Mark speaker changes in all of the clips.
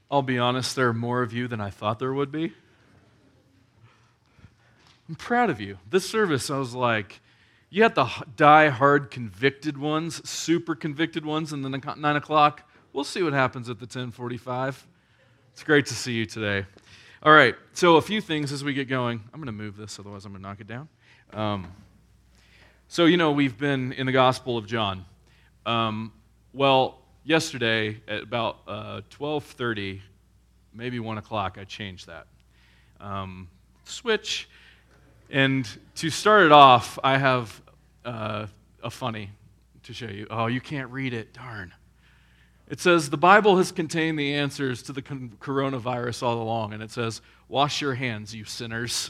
Speaker 1: I'll be honest, there are more of you than I thought there would be. I'm proud of you. This service, I was like, you had the die-hard convicted ones, super convicted ones, and then at 9 o'clock. We'll see what happens at the 10:45. It's great to see you today. All right, so a few things as we get going. I'm going to move this, otherwise I'm going to knock it down. We've been in the Gospel of John. Yesterday at about 12:30, maybe 1 o'clock, I changed that. Switch. And to start it off, I have a funny to show you. Oh, you can't read it, darn. It says, the Bible has contained the answers to the coronavirus all along, and it says, wash your hands, you sinners.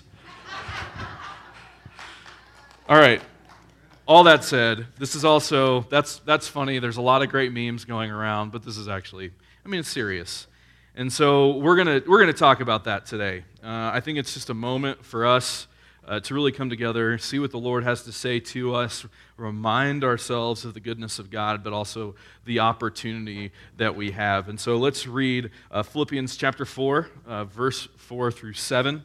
Speaker 1: All right. All that said, this is also, that's funny. There's a lot of great memes going around, but this is actually, it's serious. And so we're gonna talk about that today. I think it's just a moment for us to really come together, see what the Lord has to say to us, remind ourselves of the goodness of God, but also the opportunity that we have. And so let's read Philippians chapter 4, verse 4 through 7.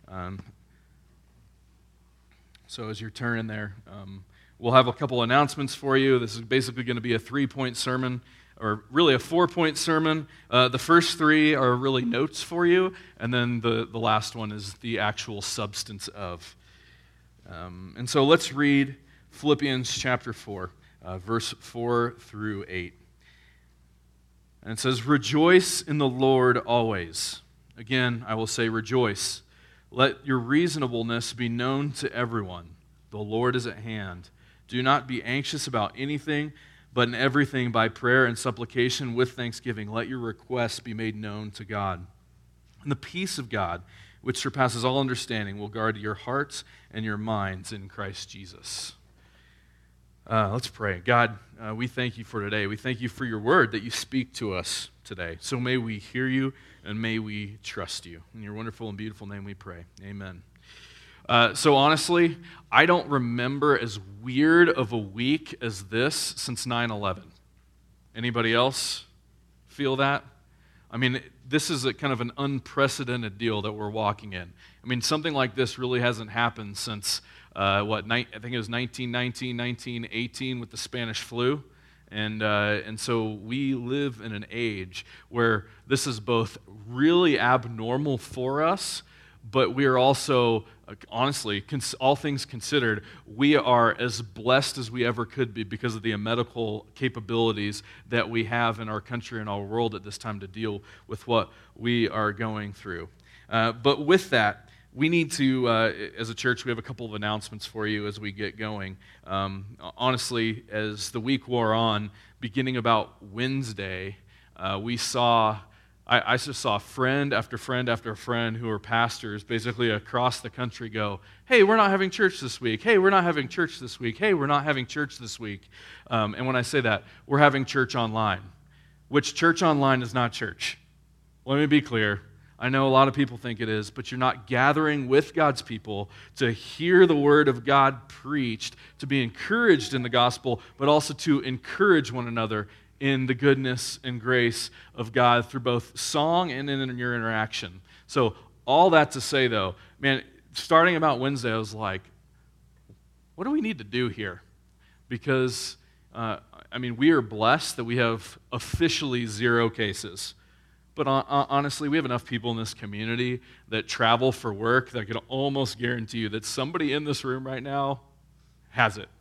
Speaker 1: So as you're turning there, we'll have a couple announcements for you. This is basically going to be a 3-point sermon, or really a 4-point sermon. The first 3 are really notes for you, and then the last one is the actual substance of. And so let's read Philippians chapter 4, verse 4 through 8. And it says, rejoice in the Lord always. Again, I will say rejoice. Let your reasonableness be known to everyone. The Lord is at hand. Do not be anxious about anything, but in everything by prayer and supplication with thanksgiving, let your requests be made known to God. And the peace of God, which surpasses all understanding, will guard your hearts and your minds in Christ Jesus. Let's pray. God, we thank you for today. We thank you for your word that you speak to us today. So may we hear you and may we trust you. In your wonderful and beautiful name we pray. Amen. So honestly, I don't remember as weird of a week as this since 9/11. Anybody else feel that? This is a kind of an unprecedented deal that we're walking in. Something like this really hasn't happened since, I think it was 1919, 1918 with the Spanish flu. And so we live in an age where this is both really abnormal for us, but we are also, honestly, all things considered, we are as blessed as we ever could be because of the medical capabilities that we have in our country and our world at this time to deal with what we are going through. But with that, we need to, as a church, we have a couple of announcements for you as we get going. Honestly, as the week wore on, beginning about Wednesday, I just saw friend after friend after friend who are pastors basically across the country go, hey, we're not having church this week. Hey, we're not having church this week. Hey, we're not having church this week. And when I say that, we're having church online, which church online is not church. Let me be clear. I know a lot of people think it is, but you're not gathering with God's people to hear the word of God preached, to be encouraged in the gospel, but also to encourage one another in the goodness and grace of God through both song and in your interaction. So all that to say, though, starting about Wednesday, I was like, what do we need to do here? Because, we are blessed that we have officially 0 cases. But honestly, we have enough people in this community that travel for work that I could almost guarantee you that somebody in this room right now has it.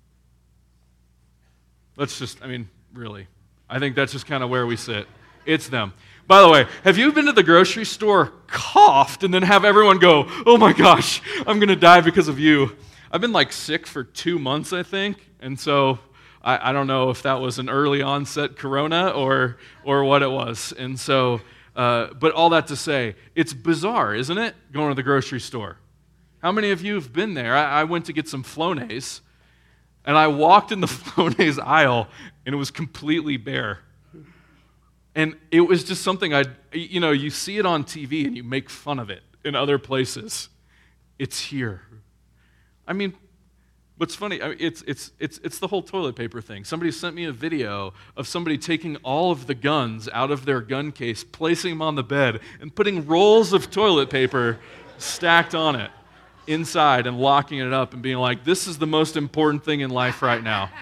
Speaker 1: Really. I think that's just kind of where we sit. It's them. By the way, have you been to the grocery store, coughed, and then have everyone go, oh my gosh, I'm going to die because of you? I've been sick for 2 months, I think, and so I don't know if that was an early onset corona or what it was. And so, but all that to say, it's bizarre, isn't it, going to the grocery store? How many of you have been there? I went to get some Flonase, and I walked in the Flonase aisle, and it was completely bare. And it was just something you see it on TV, and you make fun of it in other places. It's here. What's funny, it's the whole toilet paper thing. Somebody sent me a video of somebody taking all of the guns out of their gun case, placing them on the bed, and putting rolls of toilet paper stacked on it inside and locking it up and being like, this is the most important thing in life right now.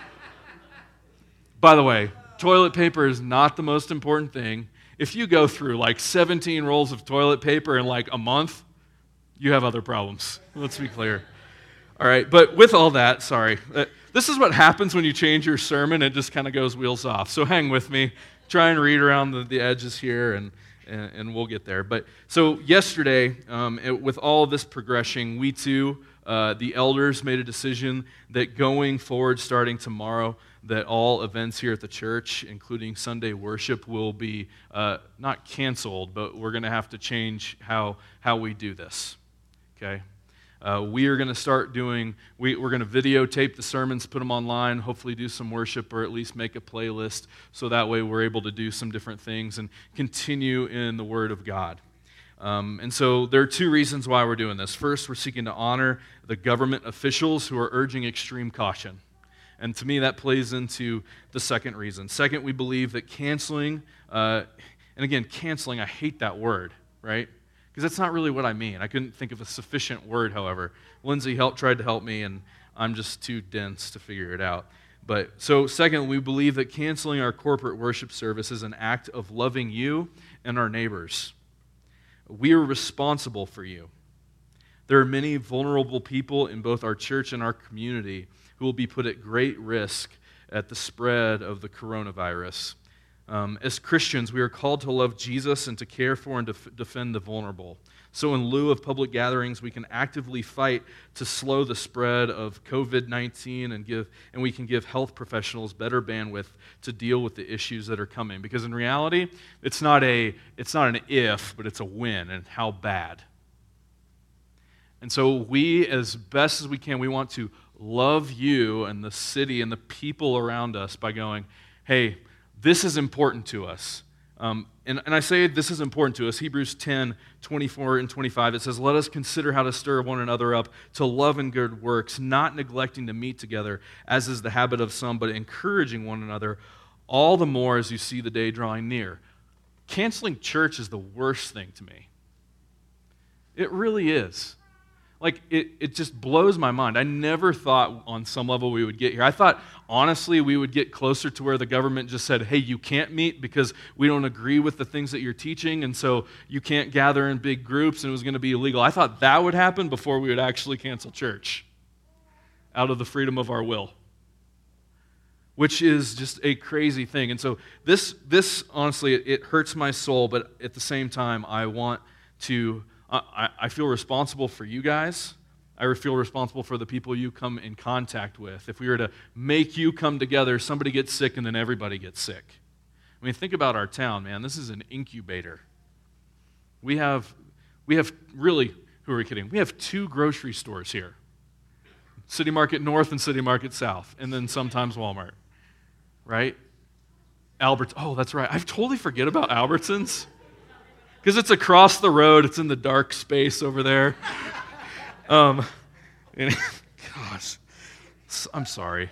Speaker 1: By the way, toilet paper is not the most important thing. If you go through like 17 rolls of toilet paper in like a month, you have other problems. Let's be clear. All right, but with all that, sorry, this is what happens when you change your sermon. It just kind of goes wheels off. So hang with me. Try and read around the edges here, and we'll get there. But so yesterday, with all of this progression, we too, the elders, made a decision that going forward, starting tomorrow, that all events here at the church, including Sunday worship, will be not canceled, but we're going to have to change how we do this. Okay. We are going to start doing, we're going to videotape the sermons, put them online, hopefully do some worship or at least make a playlist so that way we're able to do some different things and continue in the Word of God. And so there are two reasons why we're doing this. First, we're seeking to honor the government officials who are urging extreme caution. And to me, that plays into the second reason. Second, we believe that canceling, and again, canceling, I hate that word, right? Because that's not really what I mean. I couldn't think of a sufficient word, however. Lindsay tried to help me, and I'm just too dense to figure it out. But so second, we believe that canceling our corporate worship service is an act of loving you and our neighbors. We are responsible for you. There are many vulnerable people in both our church and our community who will be put at great risk at the spread of the coronavirus. As Christians, we are called to love Jesus and to care for and defend the vulnerable. So in lieu of public gatherings, we can actively fight to slow the spread of COVID-19 and we can give health professionals better bandwidth to deal with the issues that are coming. Because in reality, it's not an if, but it's a when, and how bad. And so we, as best as we can, we want to love you and the city and the people around us by going, hey, this is important to us. And I say this is important to us. Hebrews 10, 24 and 25, it says, let us consider how to stir one another up to love and good works, not neglecting to meet together, as is the habit of some, but encouraging one another, all the more as you see the day drawing near. Canceling church is the worst thing to me. It really is. Like, it just blows my mind. I never thought on some level we would get here. I thought, honestly, we would get closer to where the government just said, hey, you can't meet because we don't agree with the things that you're teaching, and so you can't gather in big groups, and it was going to be illegal. I thought that would happen before we would actually cancel church out of the freedom of our will, which is just a crazy thing. And so this honestly, it hurts my soul, but at the same time, I want to... I feel responsible for you guys. I feel responsible for the people you come in contact with. If we were to make you come together, somebody gets sick and then everybody gets sick. I mean, think about our town, man. This is an incubator. We have really, who are we kidding? We have 2 grocery stores here. City Market North and City Market South, and then sometimes Walmart, right? Oh, that's right. I totally forget about Albertsons. Because it's across the road, it's in the dark space over there. Gosh, I'm sorry.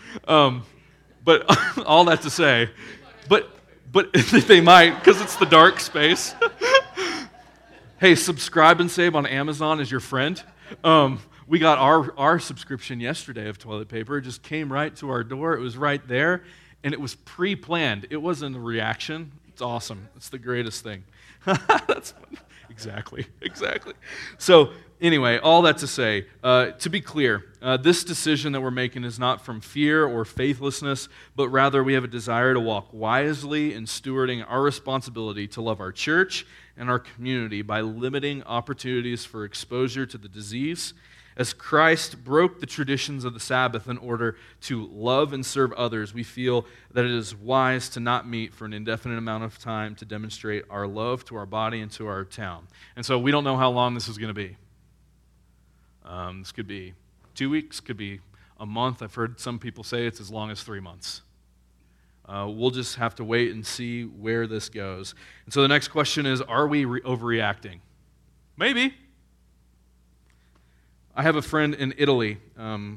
Speaker 1: But all that to say, but they might, because it's the dark space. Hey, subscribe and save on Amazon as your friend. We got our subscription yesterday of toilet paper. It just came right to our door. It was right there, and it was pre-planned. It wasn't a reaction. It's awesome. It's the greatest thing. That's fun. Exactly. So anyway, all that to say, to be clear, this decision that we're making is not from fear or faithlessness, but rather we have a desire to walk wisely in stewarding our responsibility to love our church and our community by limiting opportunities for exposure to the disease. As Christ broke the traditions of the Sabbath in order to love and serve others, we feel that it is wise to not meet for an indefinite amount of time to demonstrate our love to our body and to our town. And so we don't know how long this is going to be. This could be 2 weeks, could be a month. I've heard some people say it's as long as 3 months. We'll just have to wait and see where this goes. And so the next question is, are we overreacting? Maybe. I have a friend in Italy.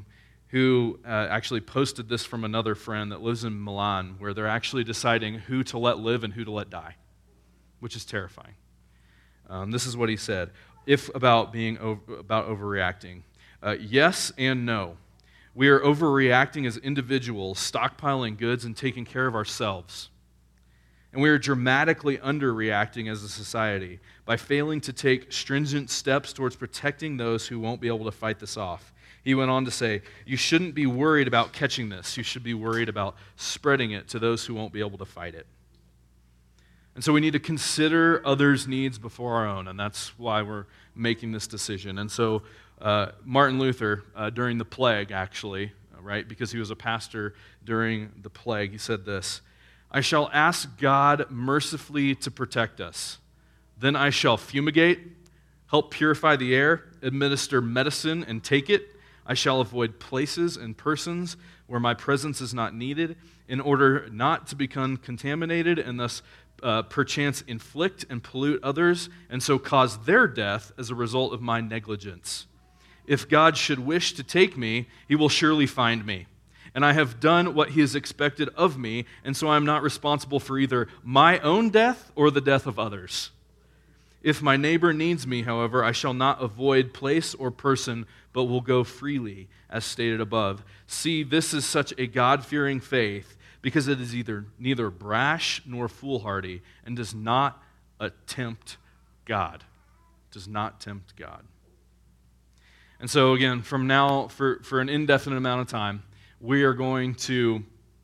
Speaker 1: who actually posted this from another friend that lives in Milan, where they're actually deciding who to let live and who to let die, which is terrifying. This is what he said about overreacting. Yes and no. We are overreacting as individuals, stockpiling goods and taking care of ourselves. And we are dramatically underreacting as a society by failing to take stringent steps towards protecting those who won't be able to fight this off. He went on to say, you shouldn't be worried about catching this. You should be worried about spreading it to those who won't be able to fight it. And so we need to consider others' needs before our own, and that's why we're making this decision. And so Martin Luther, during the plague, actually, right, because he was a pastor during the plague, he said this, I shall ask God mercifully to protect us. Then I shall fumigate, help purify the air, administer medicine and take it. I shall avoid places and persons where my presence is not needed in order not to become contaminated and thus perchance inflict and pollute others and so cause their death as a result of my negligence. If God should wish to take me, he will surely find me. And I have done what he has expected of me, and so I am not responsible for either my own death or the death of others. If my neighbor needs me, however, I shall not avoid place or person, but will go freely, as stated above. See, this is such a God-fearing faith, because it is neither brash nor foolhardy, and does not tempt God. Does not tempt God. And so again, from now, for an indefinite amount of time, we are going to...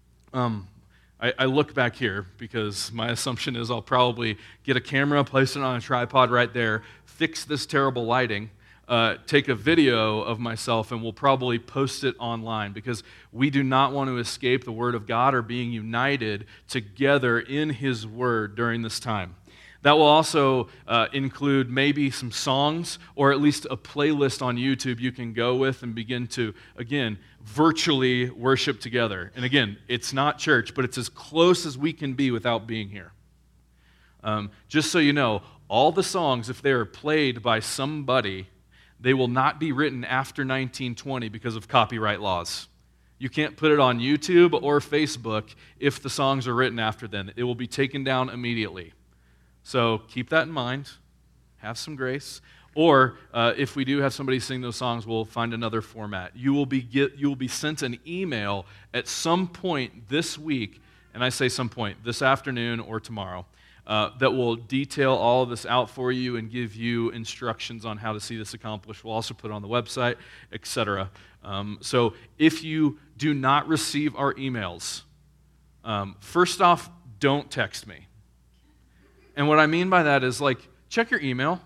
Speaker 1: I look back here because my assumption is I'll probably get a camera, place it on a tripod right there, fix this terrible lighting, take a video of myself, and we'll probably post it online because we do not want to escape the Word of God or being united together in His Word during this time. That will also include maybe some songs or at least a playlist on YouTube you can go with and begin to, again, virtually worship together. And again, it's not church, but it's as close as we can be without being here. Just so you know, all the songs, if they are played by somebody, they will not be written after 1920 because of copyright laws. You can't put it on YouTube or Facebook if the songs are written after then. It will be taken down immediately. So keep that in mind. Have some grace. Or if we do have somebody sing those songs, we'll find another format. You will be sent an email at some point this week, and I say some point, this afternoon or tomorrow, that will detail all of this out for you and give you instructions on how to see this accomplished. We'll also put it on the website, etc. So if you do not receive our emails, first off, don't text me. And what I mean by that is, like, check your email.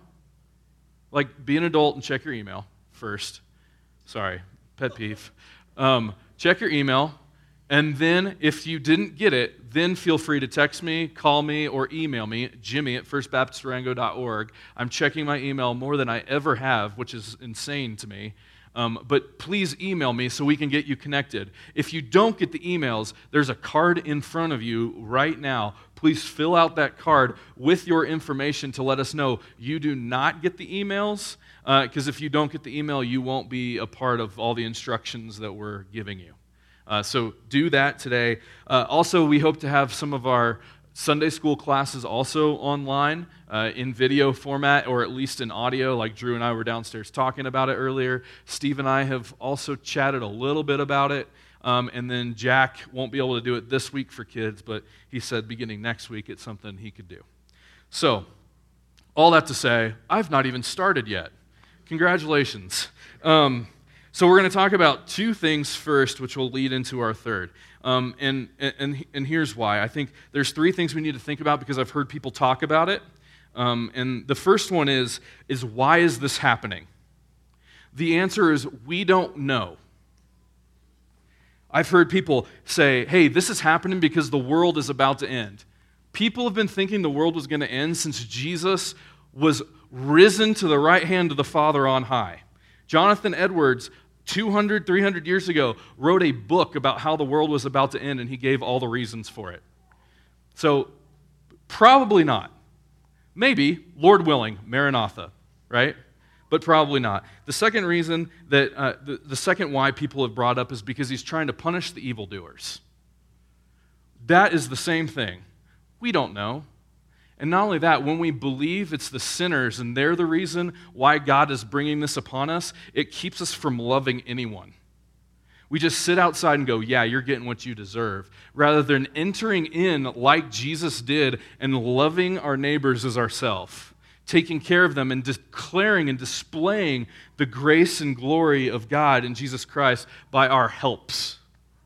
Speaker 1: Like, be an adult and check your email first. Sorry, pet peeve. Check your email, and then if you didn't get it, then feel free to text me, call me, or email me, jimmy@firstbaptistdurango.org. I'm checking my email more than I ever have, which is insane to me. But please email me so we can get you connected. If you don't get the emails, there's a card in front of you right now. Please fill out that card with your information to let us know you do not get the emails, because if you don't get the email, you won't be a part of all the instructions that we're giving you. So do that today. Also, we hope to have some of our Sunday school classes also online in video format or at least in audio, like Drew and I were downstairs talking about it earlier. Steve and I have also chatted a little bit about it. And then Jack won't be able to do it this week for kids, but he said beginning next week it's something he could do. So, all that to say, I've not even started yet. Congratulations. So we're going to talk about two things first, which will lead into our third. And here's why. I think there's three things we need to think about because I've heard people talk about it. And the first one is why is this happening? The answer is we don't know. I've heard people say, hey, this is happening because the world is about to end. People have been thinking the world was going to end since Jesus was risen to the right hand of the Father on high. Jonathan Edwards, 200, 300 years ago, wrote a book about how the world was about to end, and he gave all the reasons for it. So, probably not. Maybe, Lord willing, Maranatha, right? but probably not. The second reason that, the second why people have brought up is because he's trying to punish the evildoers. That is the same thing. We don't know. And not only that, when we believe it's the sinners and they're the reason why God is bringing this upon us, it keeps us from loving anyone. We just sit outside and go, yeah, you're getting what you deserve, rather than entering in like Jesus did and loving our neighbors as ourselves, taking care of them and declaring and displaying the grace and glory of God in Jesus Christ by our helps.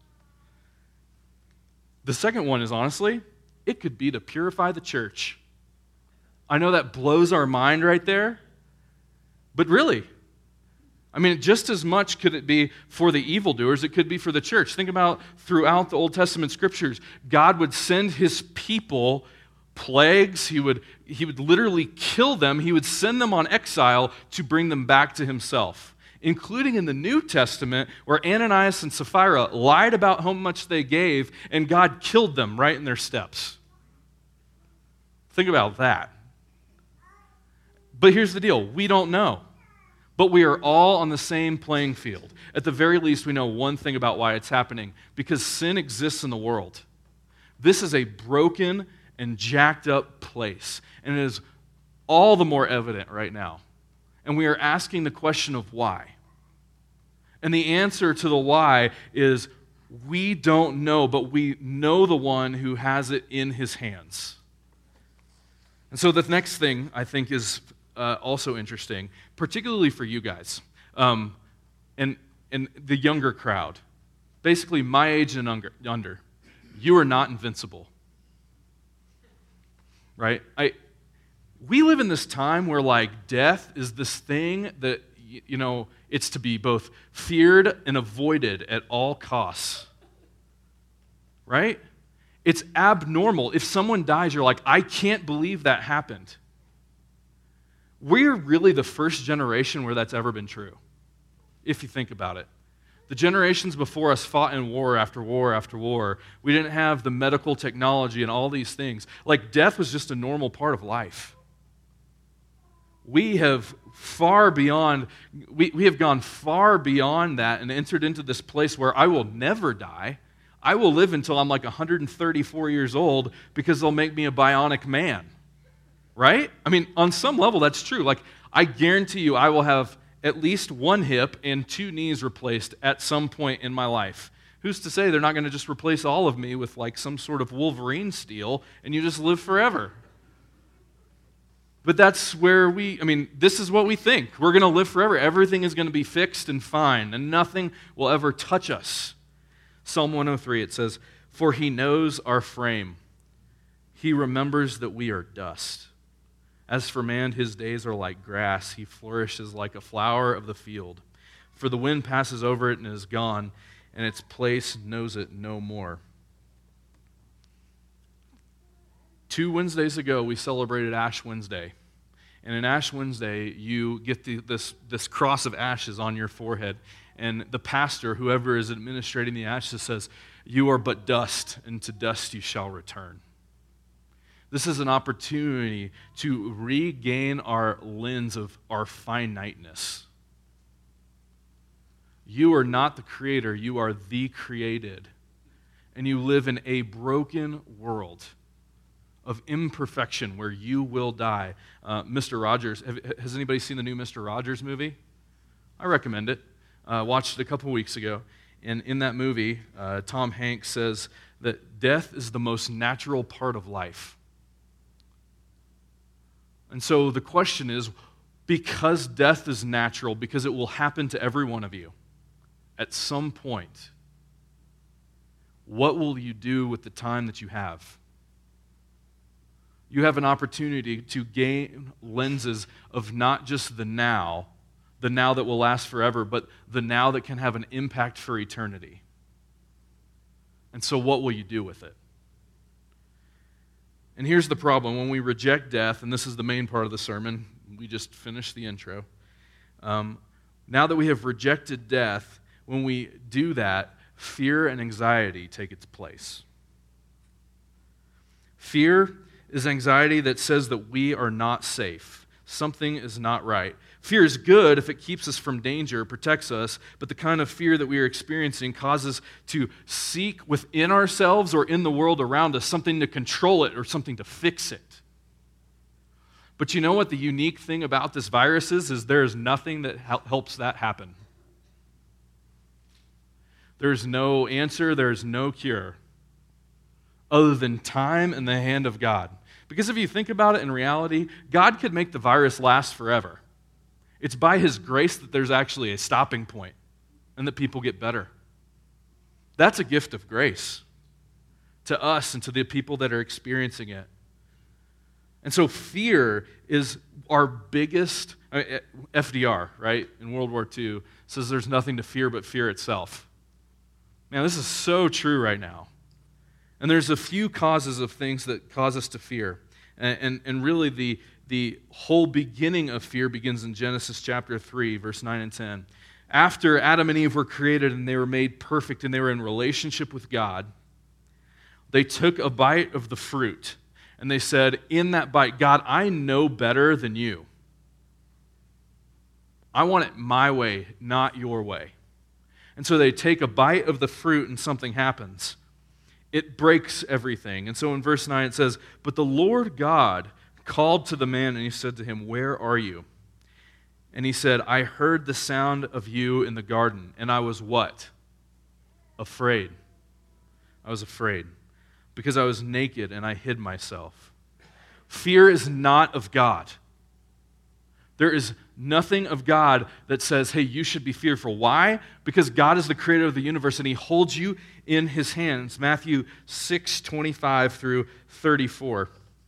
Speaker 1: The second one is, honestly, it could be to purify the church. I know that blows our mind right there, but really, I mean, just as much could it be for the evildoers, it could be for the church. Think about throughout the Old Testament scriptures, God would send his people plagues. He would literally kill them. He would send them on exile to bring them back to himself, including in the New Testament where Ananias and Sapphira lied about how much they gave, and God killed them right in their steps. Think about that. But here's the deal. We don't know. But we are all on the same playing field. At the very least, we know one thing about why it's happening. Because sin exists in the world. This is a broken and jacked up place. And it is all the more evident right now. And we are asking the question of why. And the answer to the why is we don't know, but we know the one who has it in his hands. And so the next thing I think is also interesting, particularly for you guys, and the younger crowd, basically my age and under. You are not invincible, right? We live in this time where like death is this thing that it's to be both feared and avoided at all costs, right? It's abnormal. If someone dies, you're like, I can't believe that happened. We're really the first generation where that's ever been true, if you think about it. The generations before us fought in war after war after war. We didn't have the medical technology and all these things. Like, death was just a normal part of life. We have we have gone far beyond that and entered into this place where I will never die. I will live until I'm like 134 years old because they'll make me a bionic man. Right? I mean, on some level, that's true. Like, I guarantee you I will have at least one hip and 2 knees replaced at some point in my life. Who's to say they're not going to just replace all of me with like some sort of Wolverine steel and you just live forever? But that's where this is what we think. We're going to live forever. Everything is going to be fixed and fine, and nothing will ever touch us. Psalm 103, it says, "For he knows our frame. He remembers that we are dust. As for man, his days are like grass. He flourishes like a flower of the field. For the wind passes over it and is gone, and its place knows it no more." 2 Wednesdays ago, we celebrated Ash Wednesday. And in Ash Wednesday, you get this cross of ashes on your forehead. And the pastor, whoever is administrating the ashes, says, "You are but dust, and to dust you shall return." This is an opportunity to regain our lens of our finiteness. You are not the creator, you are the created. And you live in a broken world of imperfection where you will die. Mr. Rogers, has anybody seen the new Mr. Rogers movie? I recommend it. Watched it a couple weeks ago. And in that movie, Tom Hanks says that death is the most natural part of life. And so the question is, because death is natural, because it will happen to every one of you at some point, what will you do with the time that you have? You have an opportunity to gain lenses of not just the now that will last forever, but the now that can have an impact for eternity. And so what will you do with it? And here's the problem. When we reject death, and this is the main part of the sermon, we just finished the intro. Now that we have rejected death, when we do that, fear and anxiety take its place. Fear is anxiety that says that we are not safe. something is not right. Fear is good if it keeps us from danger, protects us, but the kind of fear that we are experiencing causes us to seek within ourselves or in the world around us something to control it or something to fix it. But you know what the unique thing about this virus is there is nothing that helps that happen. There's no answer, there's no cure other than time and the hand of God. Because if you think about it in reality, God could make the virus last forever. It's by His grace that there's actually a stopping point and that people get better. That's a gift of grace to us and to the people that are experiencing it. And so fear is our biggest, FDR, right, in World War II, says there's nothing to fear but fear itself. Man, this is so true right now. And there's a few causes of things that cause us to fear. And really the whole beginning of fear begins in Genesis chapter 3, verse 9 and 10. After Adam and Eve were created and they were made perfect and they were in relationship with God, they took a bite of the fruit and they said, in that bite, God, I know better than you. I want it my way, not your way. And so they take a bite of the fruit and something happens. It breaks everything. And so in verse 9 it says, but the Lord God called to the man and He said to him, where are you? And he said, I heard the sound of you in the garden, and I was what? Afraid. I was afraid because I was naked and I hid myself. Fear is not of God. There is nothing of God that says, hey, you should be fearful. Why? Because God is the creator of the universe and He holds you in His hands. Matthew 6:25 through 34.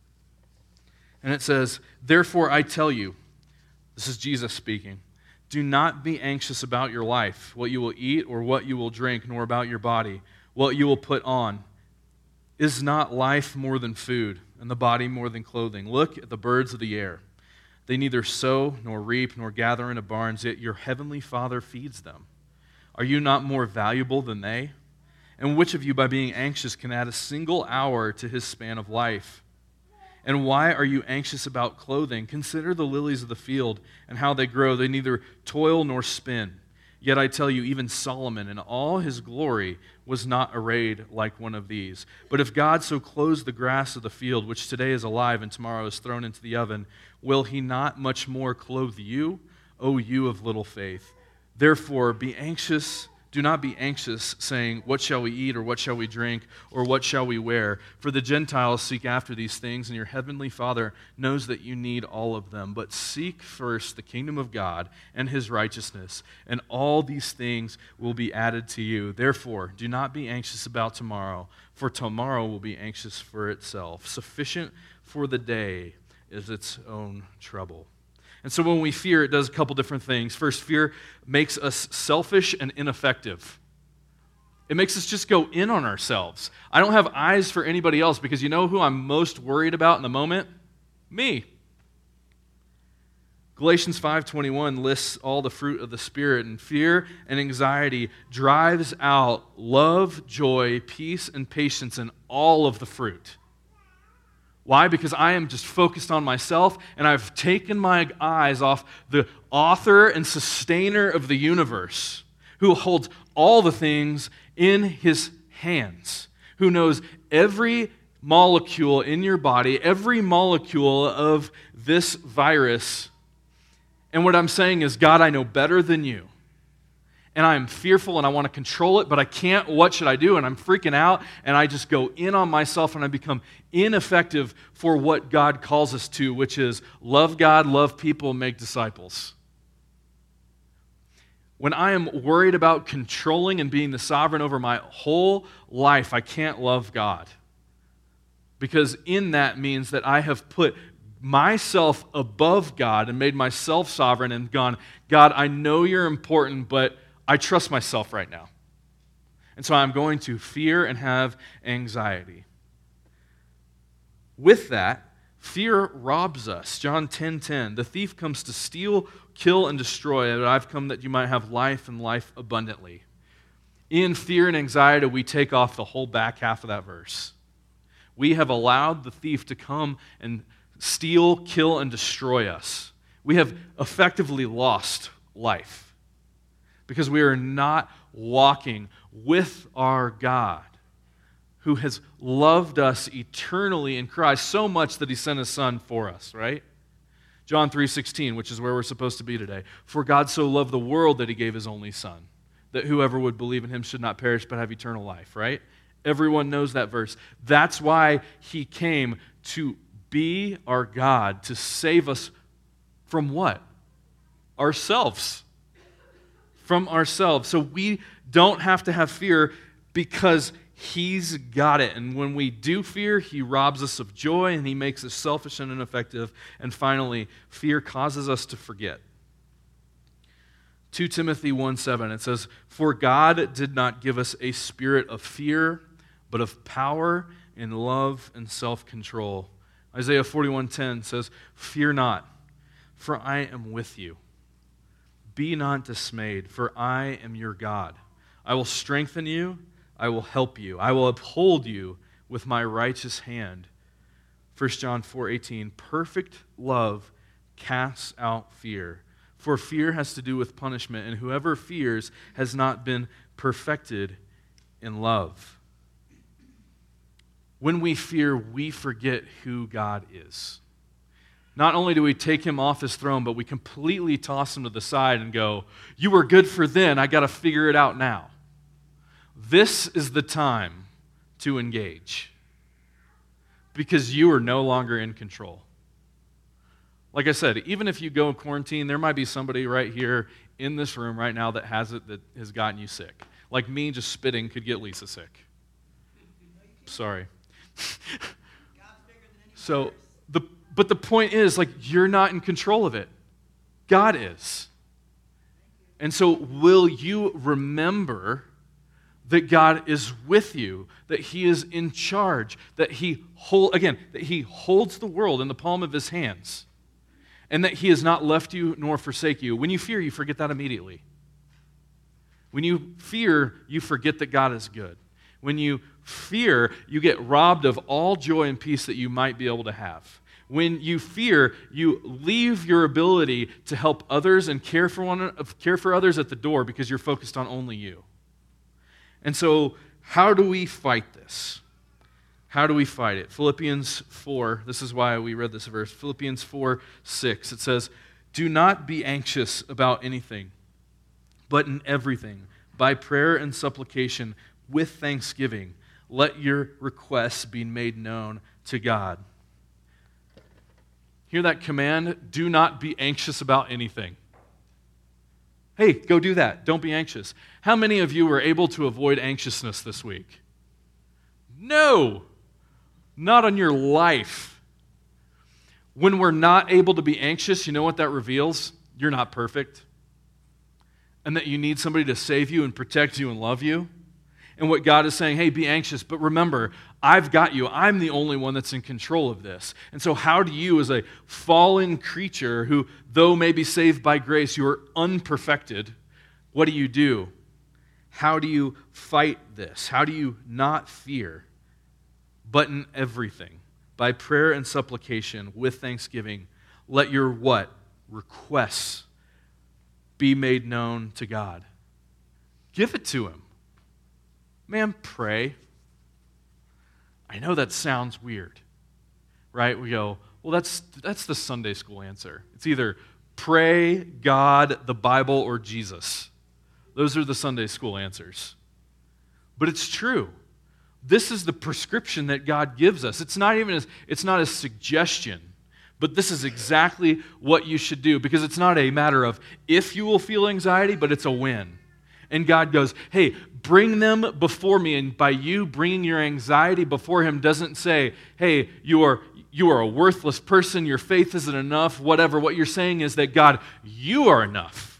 Speaker 1: And it says, therefore I tell you, this is Jesus speaking, do not be anxious about your life, what you will eat or what you will drink, nor about your body, what you will put on. Is not life more than food, and the body more than clothing? Look at the birds of the air. They neither sow nor reap nor gather into barns, yet your heavenly Father feeds them. Are you not more valuable than they? And which of you, by being anxious, can add a single hour to his span of life? And why are you anxious about clothing? Consider the lilies of the field and how they grow. They neither toil nor spin. Yet I tell you, even Solomon in all his glory was not arrayed like one of these. But if God so clothes the grass of the field, which today is alive and tomorrow is thrown into the oven, will He not much more clothe you, O you of little faith? Therefore, do not be anxious, saying, what shall we eat, or what shall we drink, or what shall we wear? For the Gentiles seek after these things, and your heavenly Father knows that you need all of them. But seek first the kingdom of God and His righteousness, and all these things will be added to you. Therefore, do not be anxious about tomorrow, for tomorrow will be anxious for itself. Sufficient for the day is its own trouble. And so when we fear, it does a couple different things. First, fear makes us selfish and ineffective. It makes us just go in on ourselves. I don't have eyes for anybody else because you know who I'm most worried about in the moment? Me. Galatians 5:21 lists all the fruit of the Spirit, and fear and anxiety drives out love, joy, peace, and patience, and all of the fruit. Why? Because I am just focused on myself, and I've taken my eyes off the author and sustainer of the universe, who holds all the things in His hands, who knows every molecule in your body, every molecule of this virus. And what I'm saying is, God, I know better than you. And I'm fearful and I want to control it, but I can't. What should I do? And I'm freaking out, and I just go in on myself, and I become ineffective for what God calls us to, which is love God, love people, make disciples. When I am worried about controlling and being the sovereign over my whole life, I can't love God. Because in that means that I have put myself above God and made myself sovereign and gone, God, I know you're important, but I trust myself right now. And so I'm going to fear and have anxiety. With that, fear robs us. John 10:10, the thief comes to steal, kill, and destroy, but I've come that you might have life and life abundantly. In fear and anxiety, we take off the whole back half of that verse. We have allowed the thief to come and steal, kill, and destroy us. we have effectively lost life because we are not walking with our God, who has loved us eternally in Christ so much that he sent his Son for us, right? John 3:16, which is where we're supposed to be today. For God so loved the world that he gave his only Son, that whoever would believe in him should not perish but have eternal life, right? Everyone knows that verse. That's why he came to be our God, to save us from what? Ourselves. From ourselves. So we don't have to have fear because he's got it. And when we do fear, he robs us of joy and he makes us selfish and ineffective. And finally, fear causes us to forget. 2 Timothy 1:7, it says, For God did not give us a spirit of fear, but of power and love and self-control. Isaiah 41:10 says, Fear not, for I am with you. Be not dismayed, for I am your God. I will strengthen you, I will help you, I will uphold you with my righteous hand. 1 John 4:18, Perfect love casts out fear, for fear has to do with punishment, and whoever fears has not been perfected in love. When we fear, we forget who God is. Not only do we take him off his throne, but we completely toss him to the side and go, you were good for then, I got to figure it out now. This is the time to engage because you are no longer in control. Like I said, even if you go in quarantine, there might be somebody right here in this room right now that has it, that has gotten you sick. Like me just spitting could get Lisa sick. Sorry. So, but the point is, like, you're not in control of it. God is. And so will you remember that God is with you, that he is in charge, that he holds the world in the palm of his hands, and that he has not left you nor forsake you. When you fear, you forget that immediately. When you fear, you forget that God is good. When you fear, you get robbed of all joy and peace that you might be able to have. When you fear, you leave your ability to help others and care for others at the door because you're focused on only you. And so, how do we fight this? How do we fight it? Philippians 4, this is why we read this verse. Philippians 4:6, it says, Do not be anxious about anything, but in everything, by prayer and supplication, with thanksgiving, let your requests be made known to God. Hear that command? Do not be anxious about anything. Hey, go do that. Don't be anxious. How many of you were able to avoid anxiousness this week? No, not on your life. When we're not able to be anxious, you know what that reveals? You're not perfect. And that you need somebody to save you and protect you and love you. And what God is saying, hey, be anxious, but remember, I've got you. I'm the only one that's in control of this. And so how do you, as a fallen creature who, though may be saved by grace, you are unperfected, what do? How do you fight this? How do you not fear? But in everything, by prayer and supplication, with thanksgiving, let your what? Requests be made known to God. Give it to him. Man, pray. I know that sounds weird, right? We go, well, that's the Sunday school answer. It's either pray, God, the Bible, or Jesus. Those are the Sunday school answers. But it's true. This is the prescription that God gives us. It's not a suggestion, but this is exactly what you should do, because it's not a matter of if you will feel anxiety, but it's a when. And God goes, hey, bring them before me. And by you bringing your anxiety before him doesn't say, hey, you are a worthless person, your faith isn't enough, whatever. What you're saying is that, God, you are enough.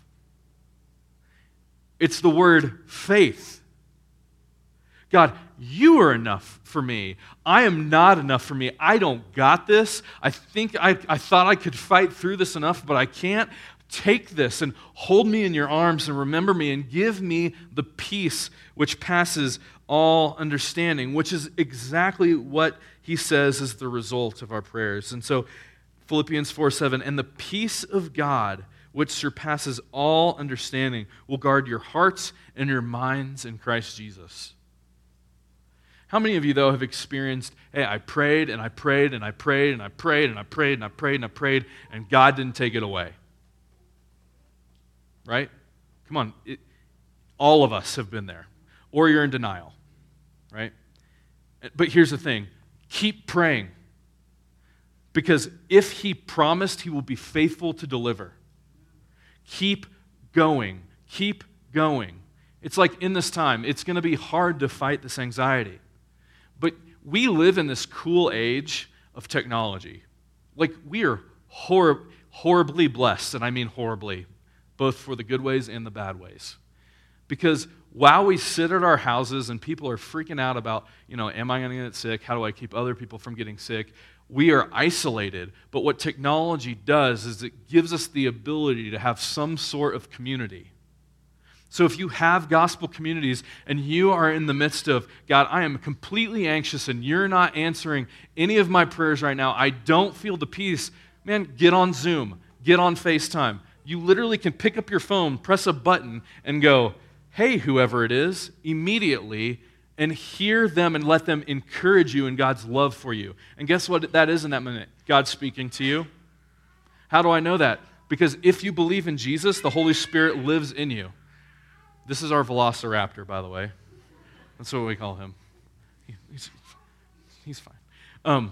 Speaker 1: It's the word faith. God, you are enough for me. I am not enough for me. I don't got this. I thought I could fight through this enough, but I can't. Take this and hold me in your arms and remember me and give me the peace which passes all understanding, which is exactly what he says is the result of our prayers. And so Philippians 4:7, and the peace of God, which surpasses all understanding, will guard your hearts and your minds in Christ Jesus. How many of you, though, have experienced, hey, I prayed and I prayed and I prayed and I prayed and I prayed and I prayed and I prayed and God didn't take it away? Right? Come on. All of us have been there. Or you're in denial. Right? But here's the thing. Keep praying. Because if He promised, He will be faithful to deliver. Keep going. Keep going. It's like in this time, it's going to be hard to fight this anxiety. But we live in this cool age of technology. Like, we are horribly blessed, and I mean horribly, both for the good ways and the bad ways. Because while we sit at our houses and people are freaking out about, am I going to get sick? How do I keep other people from getting sick? We are isolated. But what technology does is it gives us the ability to have some sort of community. So if you have gospel communities and you are in the midst of, God, I am completely anxious and you're not answering any of my prayers right now, I don't feel the peace, man, get on Zoom, get on FaceTime. You literally can pick up your phone, press a button, and go, hey, whoever it is, immediately, and hear them and let them encourage you in God's love for you. And guess what that is in that minute? God speaking to you. How do I know that? Because if you believe in Jesus, the Holy Spirit lives in you. This is our velociraptor, by the way. That's what we call him. He's fine.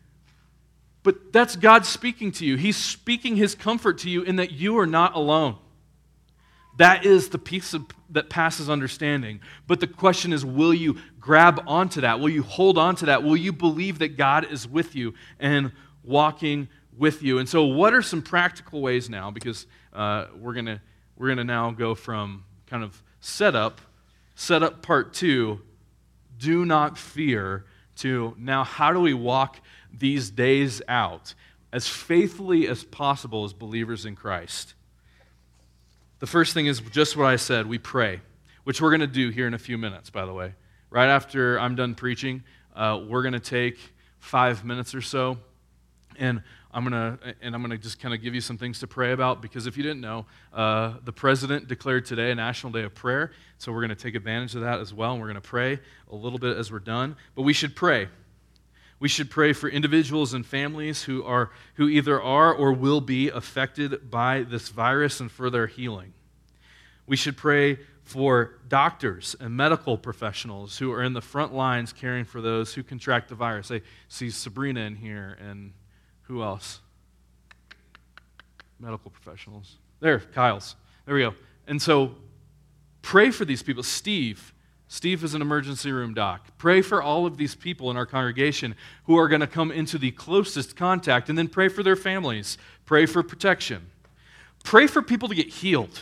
Speaker 1: But that's God speaking to you. He's speaking His comfort to you in that you are not alone. That is the peace that passes understanding. But the question is, will you grab onto that? Will you hold on to that? Will you believe that God is with you and walking with you? And so what are some practical ways now? Because we're gonna now go from kind of set up part 2, do not fear, to now how do we walk these days out as faithfully as possible as believers in Christ? The first thing is just what I said, we pray, which we're going to do here in a few minutes, by the way. Right after I'm done preaching, we're going to take 5 minutes or so, and I'm gonna just kind of give you some things to pray about, because if you didn't know, the president declared today a National Day of Prayer, so we're going to take advantage of that as well, and we're going to pray a little bit as we're done. But we should pray. We should pray for individuals and families who either are or will be affected by this virus and for their healing. We should pray for doctors and medical professionals who are in the front lines caring for those who contract the virus. I see Sabrina in here, and who else? Medical professionals. There, Kyle's. There we go. And so pray for these people. Steve is an emergency room doc. Pray for all of these people in our congregation who are going to come into the closest contact, and then pray for their families. Pray for protection. Pray for people to get healed.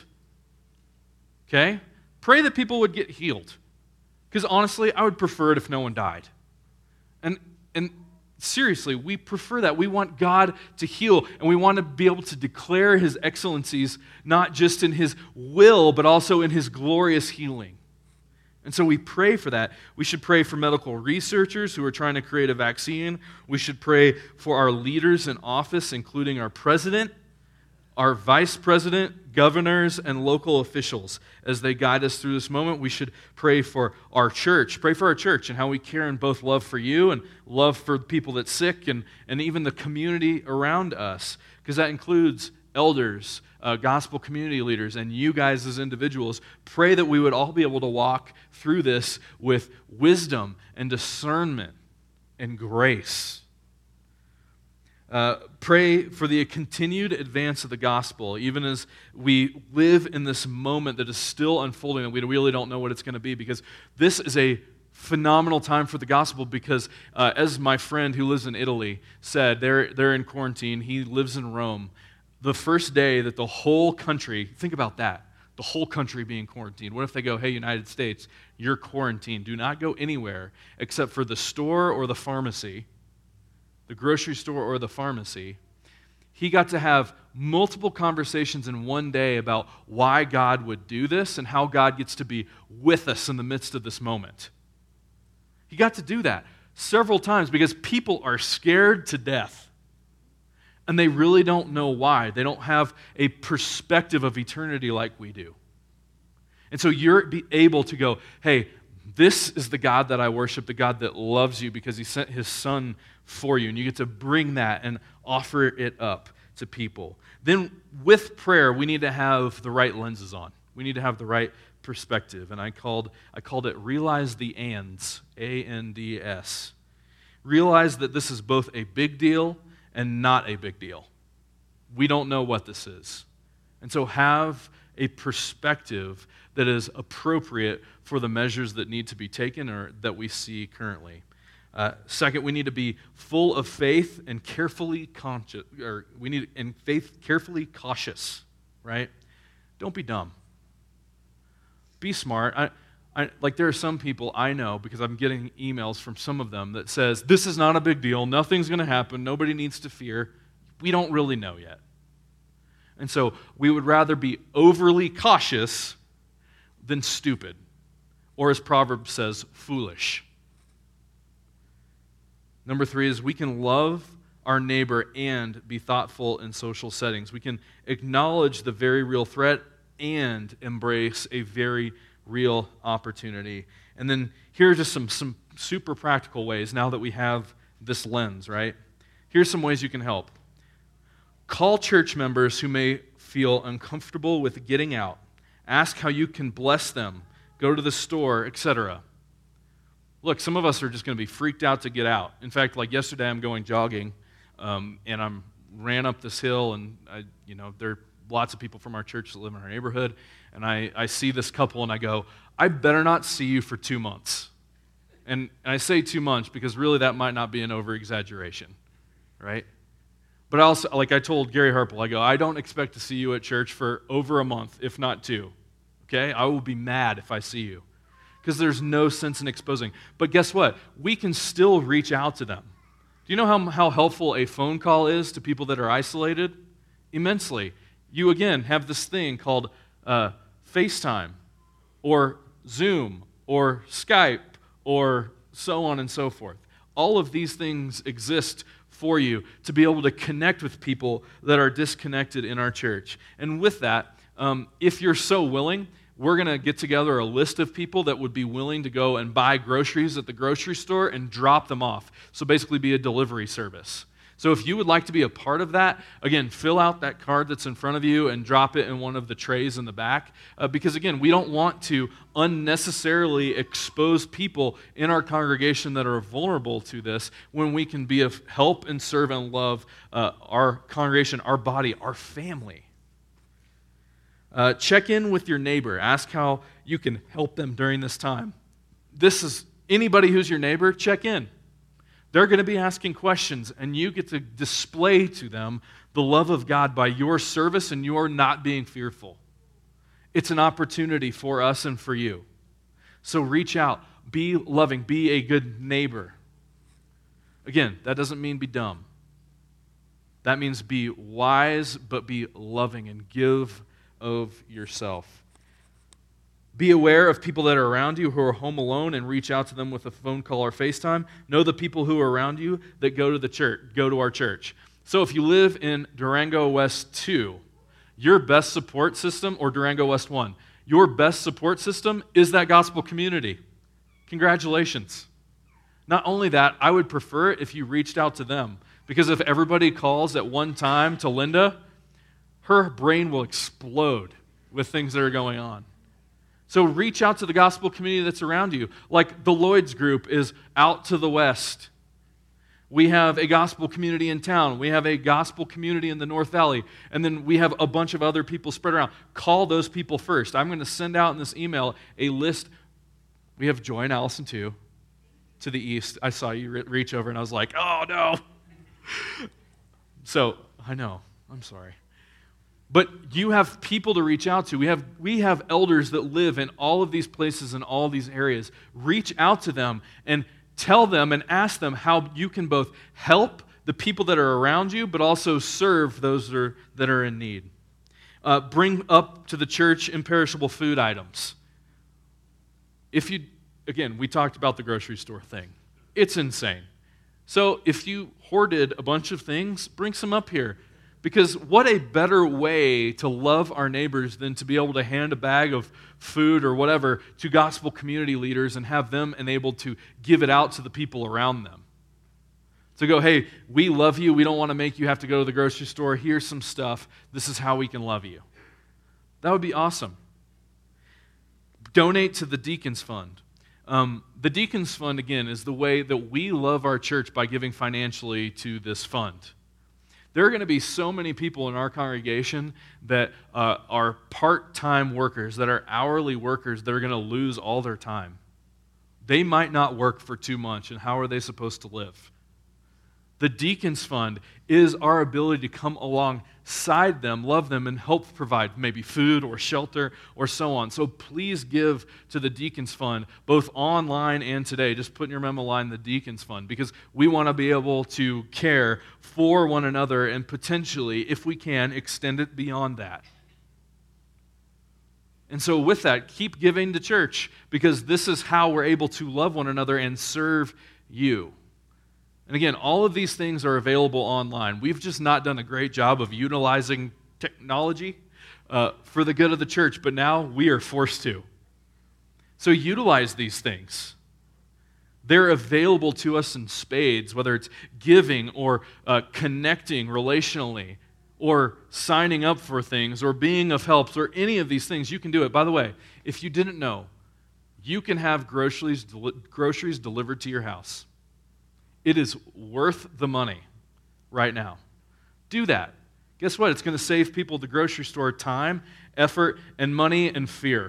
Speaker 1: Okay? Pray that people would get healed. Because honestly, I would prefer it if no one died. And seriously, we prefer that. We want God to heal, and we want to be able to declare His excellencies, not just in His will, but also in His glorious healing. And so we pray for that. We should pray for medical researchers who are trying to create a vaccine. We should pray for our leaders in office, including our president, our vice president, governors, and local officials as they guide us through this moment. We should pray for our church. Pray for our church and how we care in both love for you and love for people that's sick and even the community around us, because that includes elders, gospel community leaders, and you guys as individuals. Pray that we would all be able to walk through this with wisdom and discernment and grace. Pray for the continued advance of the gospel, even as we live in this moment that is still unfolding, and we really don't know what it's going to be, because this is a phenomenal time for the gospel, because as my friend who lives in Italy said, they're in quarantine. He lives in Rome. The first day that the whole country, think about that, the whole country being quarantined. What if they go, hey, United States, you're quarantined. Do not go anywhere except for the store or the pharmacy, the grocery store or the pharmacy. He got to have multiple conversations in one day about why God would do this and how God gets to be with us in the midst of this moment. He got to do that several times because people are scared to death. And they really don't know why. They don't have a perspective of eternity like we do. And so you're able to go, hey, this is the God that I worship, the God that loves you because he sent his son for you. And you get to bring that and offer it up to people. Then with prayer, we need to have the right lenses on. We need to have the right perspective. And I called it realize the ands, A-N-D-S. Realize that this is both a big deal and not a big deal. We don't know what this is. And so have a perspective that is appropriate for the measures that need to be taken or that we see currently. Second, we need to be full of faith and carefully conscious, or we need in faith carefully cautious, right? Don't be dumb. Be smart. Like there are some people I know, because I'm getting emails from some of them that says, this is not a big deal, nothing's going to happen, nobody needs to fear. We don't really know yet. And so we would rather be overly cautious than stupid, or as Proverbs says, foolish. Number 3 is we can love our neighbor and be thoughtful in social settings. We can acknowledge the very real threat and embrace a very real opportunity. And then here are just some super practical ways now that we have this lens, right? Here's some ways you can help. Call church members who may feel uncomfortable with getting out. Ask how you can bless them. Go to the store, etc. Look, some of us are just going to be freaked out to get out. In fact, like yesterday, I'm going jogging, and I ran up this hill, and there are lots of people from our church that live in our neighborhood, and I see this couple, and I go, I better not see you for 2 months. And I say 2 months because really that might not be an over-exaggeration, right? But also, like I told Gary Harple, I go, I don't expect to see you at church for over a month, if not 2. Okay? I will be mad if I see you because there's no sense in exposing. But guess what? We can still reach out to them. Do you know how helpful a phone call is to people that are isolated? Immensely. You, again, have this thing called FaceTime or Zoom or Skype or so on and so forth. All of these things exist for you to be able to connect with people that are disconnected in our church. And with that, if you're so willing, we're going to get together a list of people that would be willing to go and buy groceries at the grocery store and drop them off. So basically be a delivery service. So if you would like to be a part of that, again, fill out that card that's in front of you and drop it in one of the trays in the back. Because again, we don't want to unnecessarily expose people in our congregation that are vulnerable to this when we can be of help and serve and love our congregation, our body, our family. Check in with your neighbor. Ask how you can help them during this time. This is anybody who's your neighbor, check in. They're going to be asking questions, and you get to display to them the love of God by your service and your not being fearful. It's an opportunity for us and for you. So reach out, be loving, be a good neighbor. Again, that doesn't mean be dumb. That means be wise, but be loving and give of yourself. Be aware of people that are around you who are home alone and reach out to them with a phone call or FaceTime. Know the people who are around you that go to the church, go to our church. So if you live in Durango West 2, your best support system, or Durango West 1, your best support system is that gospel community. Congratulations. Not only that, I would prefer it if you reached out to them, because if everybody calls at one time to Linda, her brain will explode with things that are going on. So reach out to the gospel community that's around you. Like the Lloyd's group is out to the west. We have a gospel community in town. We have a gospel community in the North Valley. And then we have a bunch of other people spread around. Call those people first. I'm going to send out in this email a list. We have Joy and Allison too, to the east. I saw you reach over and I was like, oh no. So, I know. I'm sorry. But you have people to reach out to. We have elders that live in all of these places and all these areas. Reach out to them and tell them and ask them how you can both help the people that are around you, but also serve those that are in need. Bring up to the church imperishable food items. Again, we talked about the grocery store thing. It's insane. So if you hoarded a bunch of things, bring some up here. Because what a better way to love our neighbors than to be able to hand a bag of food or whatever to gospel community leaders and have them enabled to give it out to the people around them. To go, hey, we love you. We don't want to make you have to go to the grocery store. Here's some stuff. This is how we can love you. That would be awesome. Donate to the Deacons Fund. The Deacons Fund, again, is the way that we love our church by giving financially to this fund. There are going to be so many people in our congregation that are part-time workers, that are hourly workers, that are going to lose all their time. They might not work for 2 months, and how are they supposed to live? The Deacons Fund is our ability to come alongside them, love them, and help provide maybe food or shelter or so on. So please give to the Deacons Fund, both online and today. Just put in your memo line, the Deacons Fund, because we want to be able to care for one another and potentially, if we can, extend it beyond that. And so with that, keep giving to church, because this is how we're able to love one another and serve you. And again, all of these things are available online. We've just not done a great job of utilizing technology for the good of the church, but now we are forced to. So utilize these things. They're available to us in spades, whether it's giving or connecting relationally or signing up for things or being of help or any of these things. You can do it. By the way, if you didn't know, you can have groceries delivered to your house. It is worth the money right now. Do that. Guess what? It's going to save people at the grocery store time, effort, and money and fear.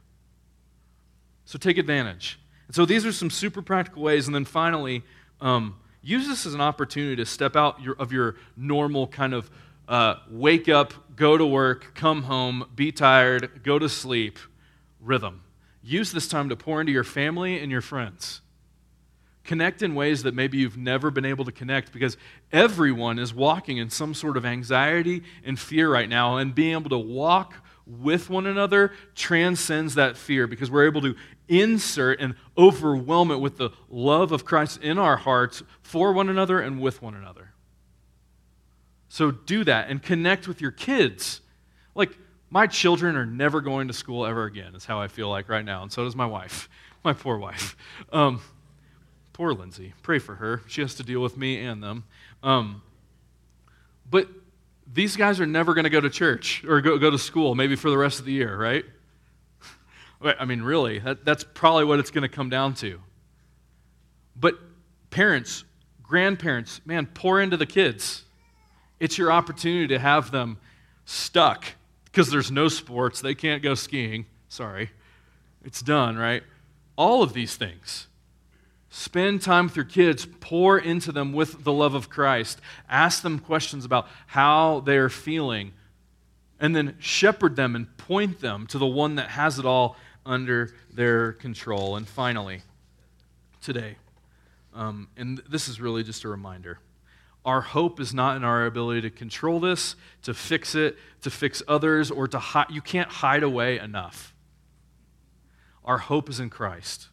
Speaker 1: So take advantage. And so these are some super practical ways. And then finally, use this as an opportunity to step out of your normal kind of wake up, go to work, come home, be tired, go to sleep rhythm. Use this time to pour into your family and your friends. Connect in ways that maybe you've never been able to connect, because everyone is walking in some sort of anxiety and fear right now, and being able to walk with one another transcends that fear, because we're able to insert and overwhelm it with the love of Christ in our hearts for one another and with one another. So do that and connect with your kids. Like, my children are never going to school ever again, is how I feel like right now, and so does my wife, my poor wife. Poor Lindsay. Pray for her. She has to deal with me and them. But these guys are never going to go to church or go to school, maybe for the rest of the year, right? I mean, really, that's probably what it's going to come down to. But parents, grandparents, man, pour into the kids. It's your opportunity to have them stuck because there's no sports. They can't go skiing. Sorry. It's done, right? All of these things. Spend time with your kids. Pour into them with the love of Christ. Ask them questions about how they're feeling. And then shepherd them and point them to the one that has it all under their control. And finally, today, and this is really just a reminder, our hope is not in our ability to control this, to fix it, to fix others, or to hide. You can't hide away enough. Our hope is in Christ.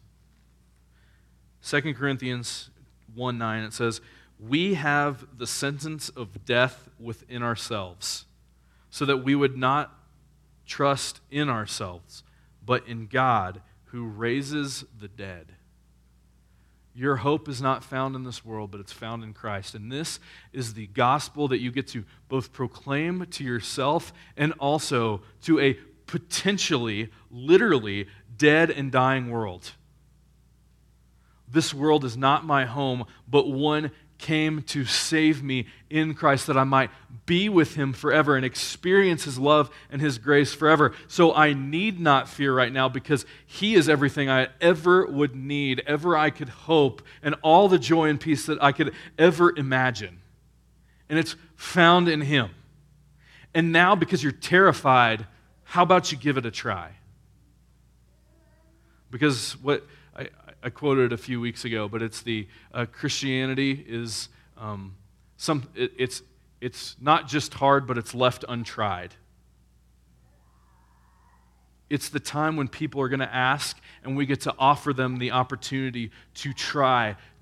Speaker 1: 2 Corinthians 1:9, it says, "We have the sentence of death within ourselves, so that we would not trust in ourselves, but in God who raises the dead." Your hope is not found in this world, but it's found in Christ. And this is the gospel that you get to both proclaim to yourself and also to a potentially, literally dead and dying world. This world is not my home, but one came to save me in Christ, that I might be with him forever and experience his love and his grace forever. So I need not fear right now, because he is everything I ever would need, ever I could hope, and all the joy and peace that I could ever imagine. And it's found in him. And now, because you're terrified, how about you give it a try? Because what I quoted a few weeks ago, but it's the Christianity is it's not just hard, but it's left untried. It's the time when people are going to ask, and we get to offer them the opportunity to try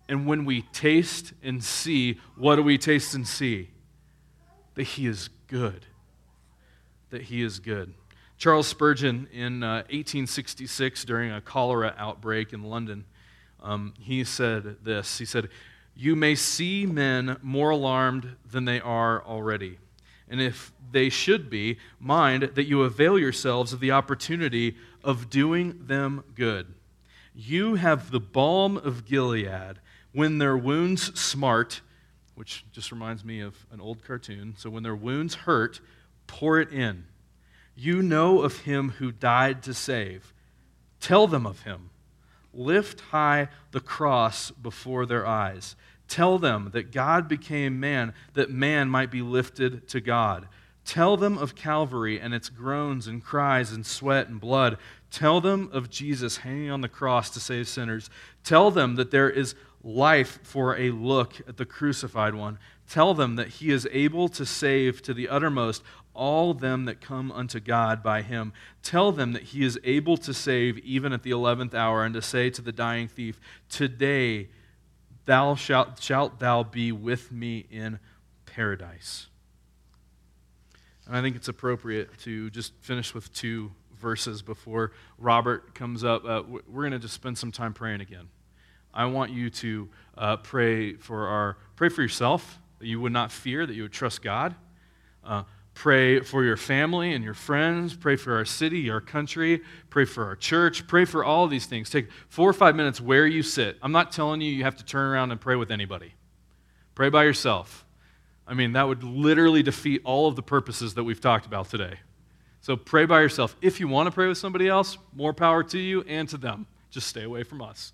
Speaker 1: And when we taste and see, what do we taste and see? That he is good. That he is good. Charles Spurgeon, in 1866, during a cholera outbreak in London, he said this. He said, "You may see men more alarmed than they are already. And if they should be, mind that you avail yourselves of the opportunity of doing them good. You have the balm of Gilead. When their wounds smart," which just reminds me of an old cartoon, so when their wounds hurt, pour it in. You know of him who died to save. Tell them of him. Lift high the cross before their eyes. Tell them that God became man, that man might be lifted to God. Tell them of Calvary and its groans and cries and sweat and blood. Tell them of Jesus hanging on the cross to save sinners. Tell them that there is life for a look at the crucified one. Tell them that he is able to save to the uttermost all them that come unto God by him. Tell them that he is able to save even at the 11th hour, and to say to the dying thief, "Today shalt thou be with me in paradise." And I think it's appropriate to just finish with 2 verses before Robert comes up. We're going to just spend some time praying again. I want you to pray for yourself, that you would not fear, that you would trust God. Pray for your family and your friends. Pray for our city, our country. Pray for our church. Pray for all of these things. Take 4 or 5 minutes where you sit. I'm not telling you have to turn around and pray with anybody. Pray by yourself. I mean, that would literally defeat all of the purposes that we've talked about today. So pray by yourself. If you want to pray with somebody else, more power to you and to them. Just stay away from us.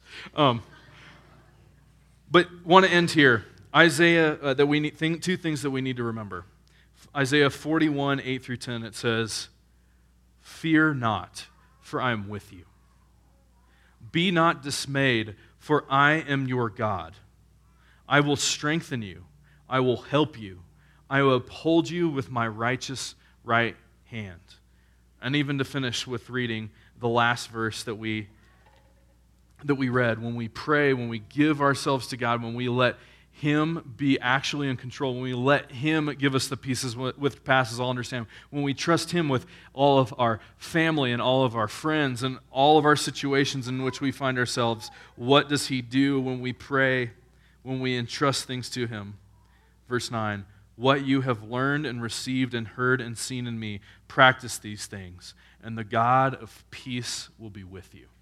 Speaker 1: But want to end here. Isaiah, 2 things that we need to remember. Isaiah 41, 8 through 10, it says, "Fear not, for I am with you. Be not dismayed, for I am your God. I will strengthen you. I will help you. I will uphold you with my righteous right hand." And even to finish with reading the last verse that we read, when we pray, when we give ourselves to God, when we let him be actually in control, when we let him give us the pieces which passes all understanding, when we trust him with all of our family and all of our friends and all of our situations in which we find ourselves, what does he do when we pray, when we entrust things to him? Verse 9, "What you have learned and received and heard and seen in me, practice these things, and the God of peace will be with you."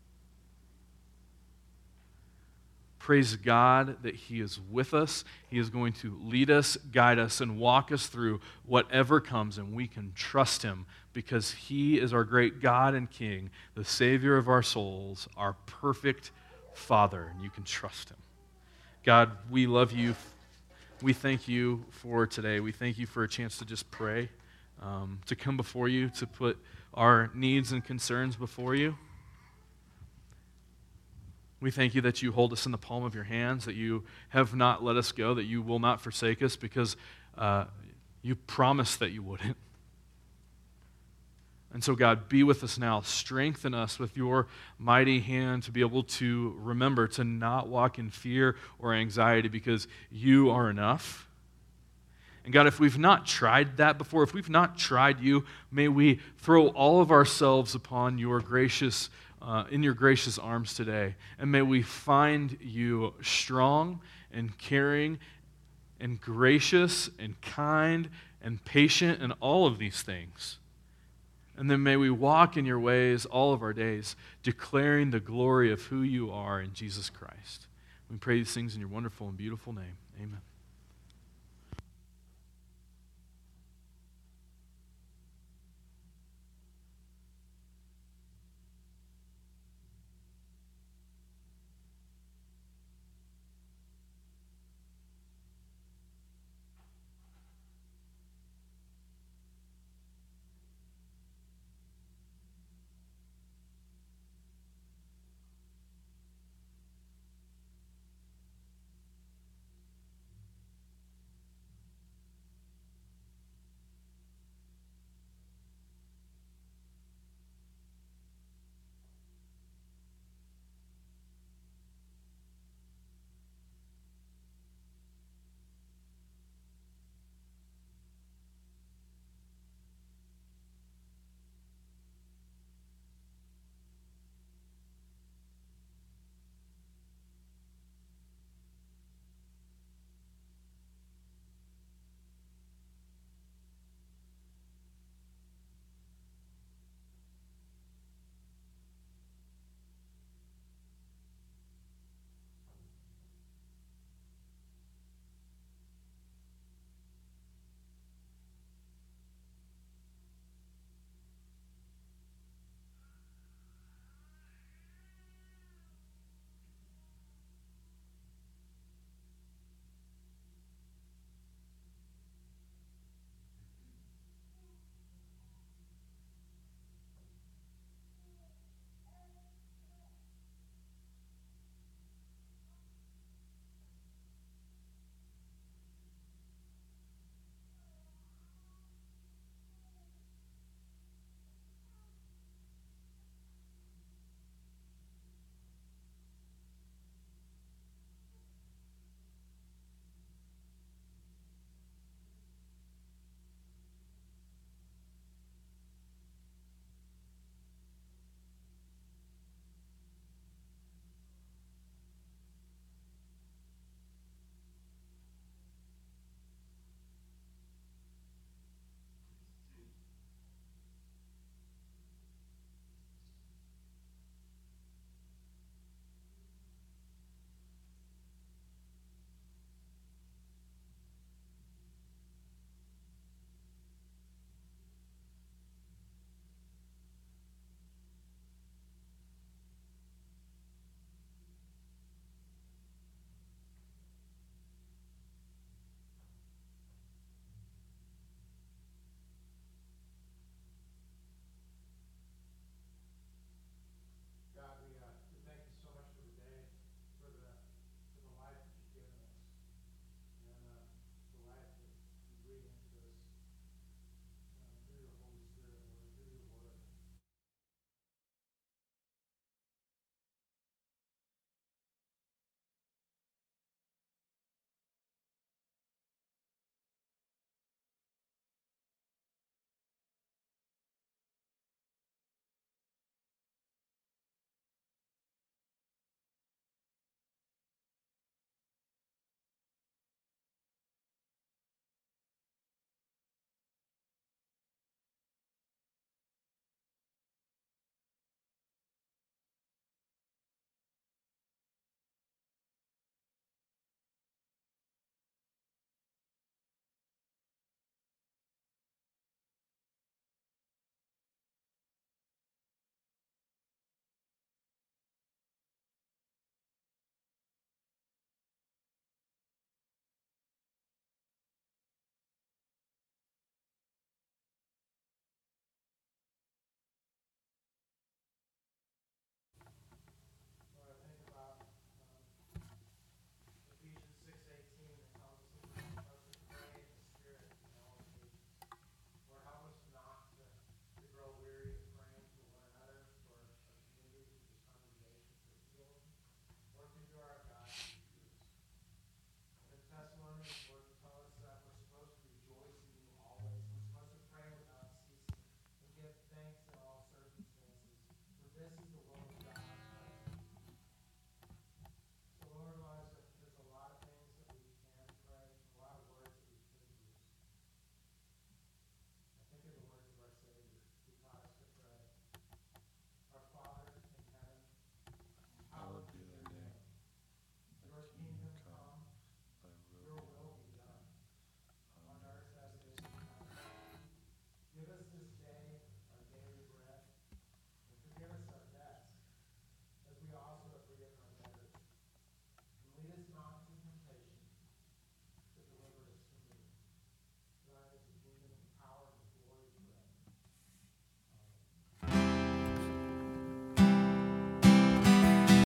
Speaker 1: Praise God that he is with us. He is going to lead us, guide us, and walk us through whatever comes, and we can trust him because he is our great God and King, the Savior of our souls, our perfect Father, and you can trust him. God, we love you. We thank you for today. We thank you for a chance to just pray, to come before you, to put our needs and concerns before you. We thank you that you hold us in the palm of your hands, that you have not let us go, that you will not forsake us because you promised that you wouldn't. And so, God, be with us now. Strengthen us with your mighty hand to be able to remember to not walk in fear or anxiety because you are enough. And God, if we've not tried that before, if we've not tried you, may we throw all of ourselves upon your gracious in your gracious arms today. And may we find you strong and caring and gracious and kind and patient and all of these things. And then may we walk in your ways all of our days, declaring the glory of who you are in Jesus Christ. We pray these things in your wonderful and beautiful name. Amen.